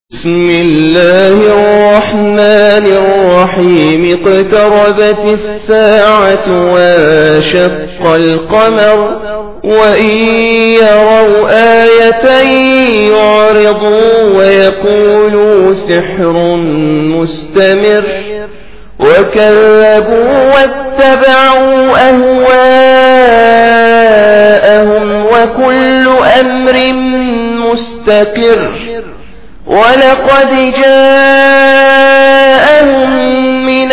بسم الله الرحمن الرحيم. اقتربت الساعة وانشق القمر وإن يروا آية يعرضوا ويقولوا سحر مستمر وكذبوا واتبعوا أهواءهم وكل أمر مستقر. ولقد جاءهم من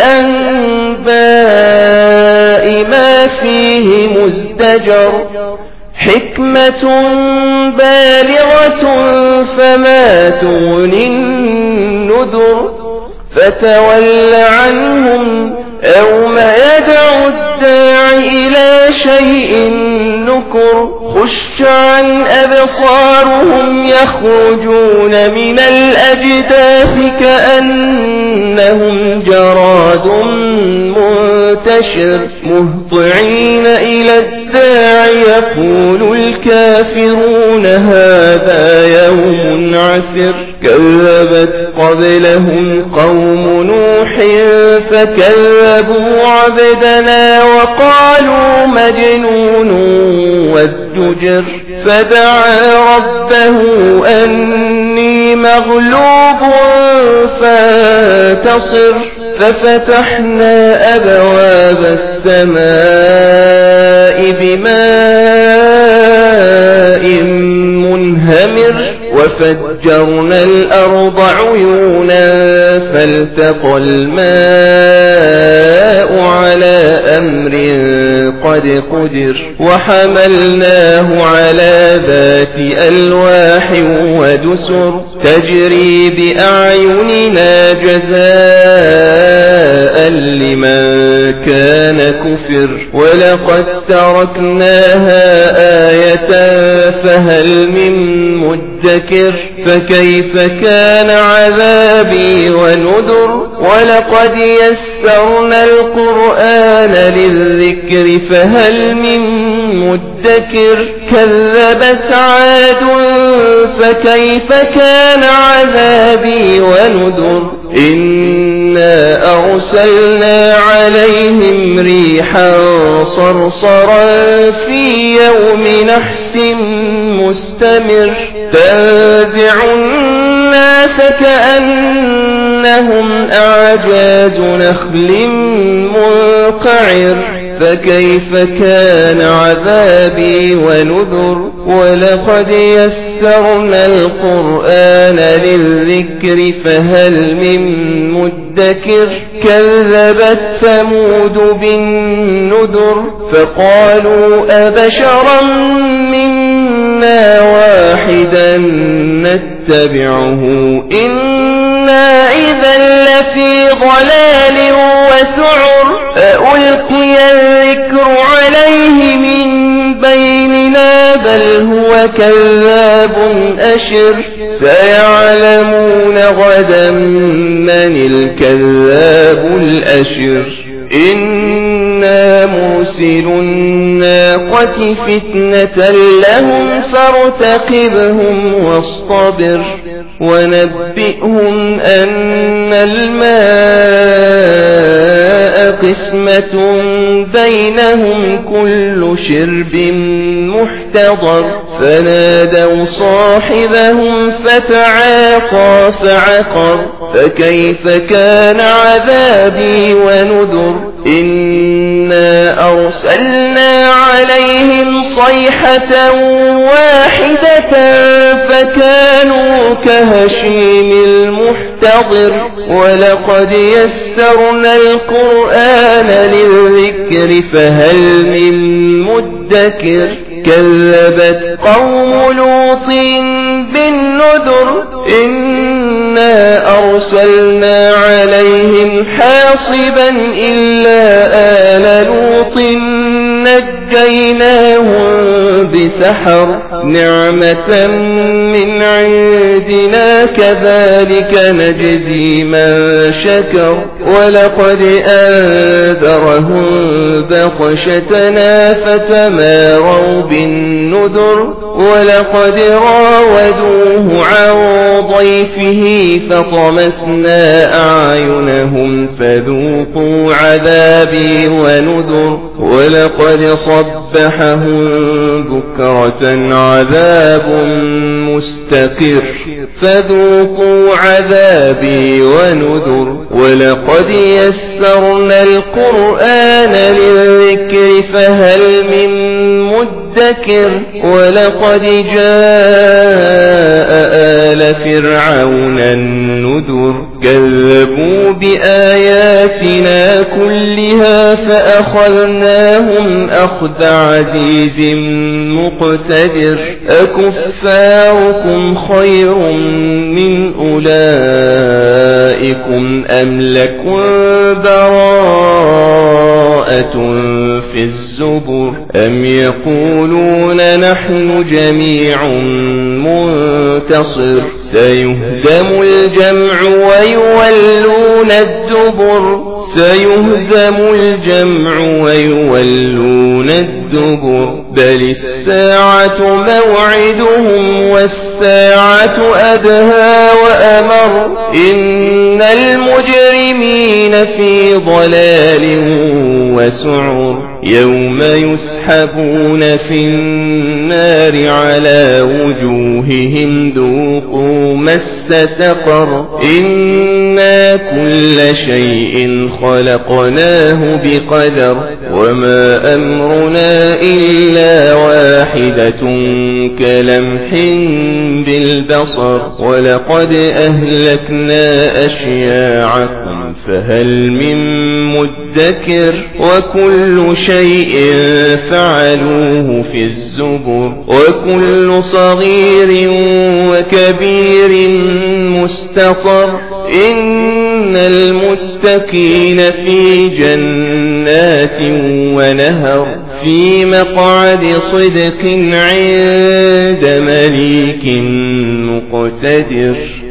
الأنباء ما فيه مزدجر حكمة بالغة فما تغني النذر. فتول عنهم يوم يدعو الداع إلى شيء نكر. خش عن أبصارهم يخرجون من الأجداث كأنهم جراد منتشر مهطعين إلى الداع يقول الكافرون هذا يوم عسر. كذبت قبلهم قوم نوح فكذبوا عبدنا وقالوا مجنون وازدجر. فدعا ربه أني مغلوب فانتصر. ففتحنا أبواب السماء بماء منهمر وفجرنا الأرض عيونا فالتقى الماء على أمر قد قدر. وحملناه على ذات ألواح ودسر تجري بأعيننا جزاء لمن كان كفر. ولقد تركناها آية فهل من مدكر. فكيف كان عذابي ونذر. ولقد يسرنا القرآن للذكر فهل من مدكر. كذبت عاد فكيف كان عذابي ونذر. إنا أرسلنا عليهم ريحا صرصرا في يوم نحس مستمر تنزع الناس كأنهم أعجاز نخل منقعر. فكيف كان عذابي ونذر. ولقد يسرنا القرآن للذكر فهل من مدكر. كذبت ثمود بالنذر فقالوا أبشرا منا واحدا نتبعه إنا إذا لفي ضلال وسعر. ألقي الذكر عليه من بيننا بل هو كذاب أشر. سيعلمون غدا من الكذاب الأشر. إنا مرسل الناقة فتنة لهم فارتقبهم واصطبر. ونبئهم أن الماء قسمة بينهم كل شرب محتضر. فنادوا صاحبهم فتعاطى فعقر. فكيف كان عذابي ونذر. إنا أرسلنا عليهم صيحة واحدة فكانوا كهشيم المحتضر. ولقد يسرنا القرآن للذكر فهل من مدكر. كذبت قوم لوط بالنذر. إنا أرسلنا عليهم حاصبا إلا آل لوط نجيناهم بسحر. نعمة من عندنا كذلك نجزي من شكر. ولقد أنذرهم بطشتنا فتماروا بالنذر. ولقد راودوه عن ضيفه فطمسنا أعينهم فذوقوا عذابي ونذر ولقد صبحهم بكرة عذاب مستقر فذوقوا عذابي ونذر ولقد يسرنا القرآن للذكر فهل من مدكر ولقد جاء آل فرعون النذر كذبوا بآياتنا كلها فأخذناهم أخذ عزيز مقتدر أكفاركم خير من أولئكم أم لكم براءة في الزبر أم يقولون نحن جميع منتصر سيهزم الجمع ويولون الدبر سيهزم الجمع ويولون الدبر بل الساعة موعدهم والساعة أدهى وأمر إن المجرمين في ضلال وسعر يوم يسحبون في النار على وجوههم ذوقوا مس سقر إنا كل شيء خلقناه بقدر وما أمرنا إلا واحدة كلمح بالبصر ولقد أهلكنا أشياعكم فهل من مدكر وكل شيء فعلوه في الزبر وكل صغير وكبير مستقر إن المتقين في جنات ونهر في مقعد صدق عند مليك مقتدر